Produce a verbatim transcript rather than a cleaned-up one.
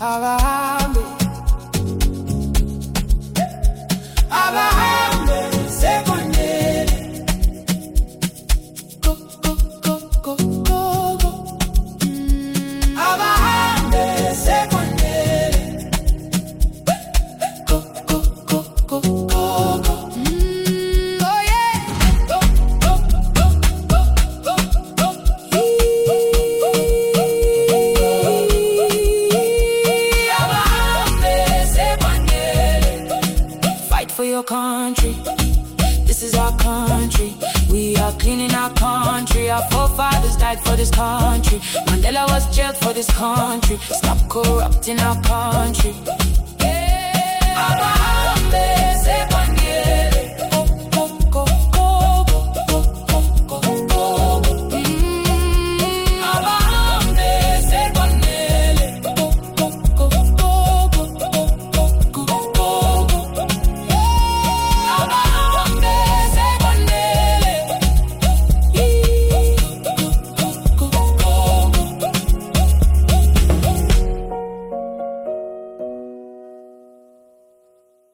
Abahambe, abahambe sekondele. Go go go go go go. Abahambe sekondele. Go go go go go go. Oh yeah. Go go go go go go. For your country, this is our country. We are cleaning our country. Our forefathers died for this country. Mandela was jailed for this country. Stop corrupting our country. Yeah. Abahambe sekondele.